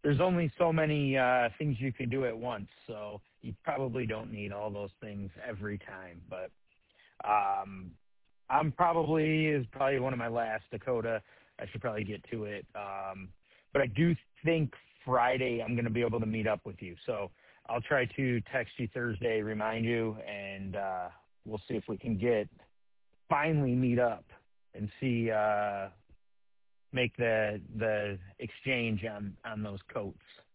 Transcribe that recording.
there's only so many things you can do at once, so you probably don't need all those things every time. But um, is probably one of my last Dakota. I should probably get to it. But I do think Friday I'm going to be able to meet up with you. So I'll try to text you Thursday, remind you, and we'll see if we can finally meet up and see make the exchange on those coats.